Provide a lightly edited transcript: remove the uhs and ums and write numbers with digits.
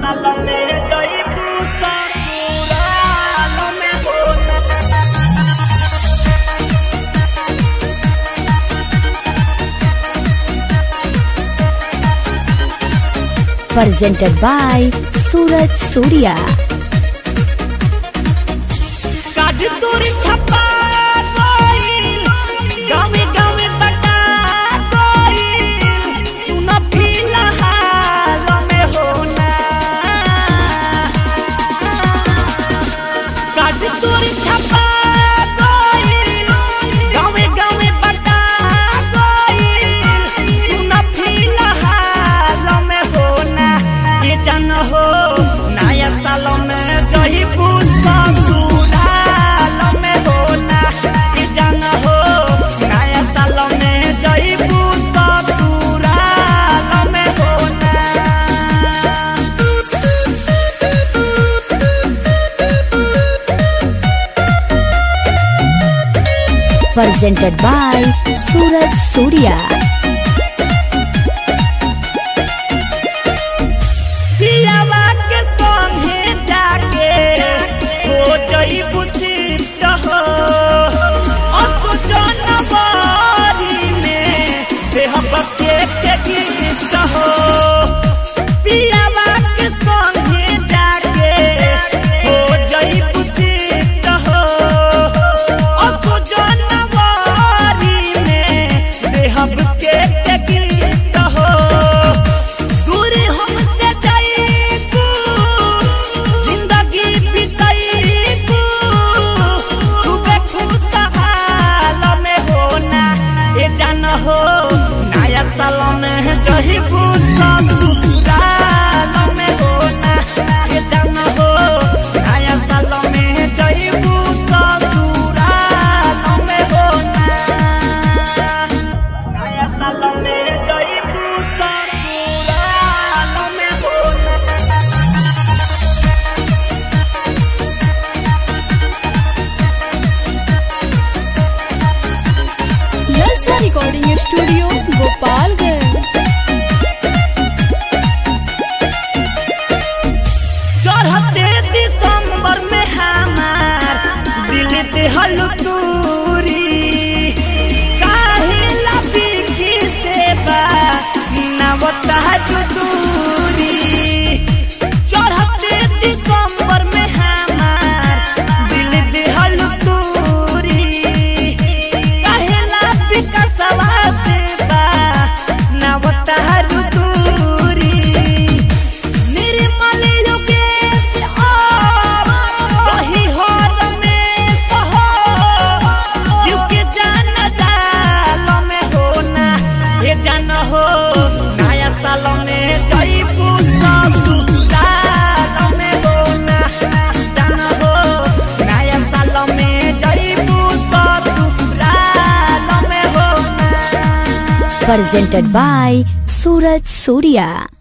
साल में जइबू ससुराल में होना। Presented by Suraj Surya. काज तोरी छपा गइल, गावे गावे बटा गइल, सुन फिलहाल में होना। काज तोरी छपा गइल, गावे गावे बटा गइल, सुन फिलहाल में होना। ये जान हो नया साल में जइबू ससुराल में होना। ये जान हो नया साल में जइबू ससुराल में होना। Presented by Suraj Surya. पियावा के संगे जाके हो जइबू शिफ्ट हो। असो जनवरी में देहब के गिफ्ट हो। पियावा के संगे जाके हो जइबू शिफ्ट हो। असो जनवरी में देहब के गिफ्ट हो। दूरी हमसे जाइबू, जिंदगी बिताइबू, खूबे खुशहाल में होना। ये जान हो नया साल में जइबू ससुराल में होना। ये जान हो नया साल में जइबू ससुराल में होना। नया साल में जइबू ससुराल में होना। ललचा रिकॉर्डिंग स्टूडियो गोपालगंज। चढ़ते दिसंबर में हमार दिल देहल दूरी। काहे लबी सेवा नवता दूरी। चढ़ते दिसंबर में हमार दिल देहल दूरी। काहे लबी कसवा सेवा नवता दूरी। निर्मल योगेश और रही हो रमेश हो। जीव के जान जाल में होना। ये जान हो नया साल में जइबू ससुराल में होना। जान हो नया साल में जइबू ससुराल में होना। Presented by Suraj Surya.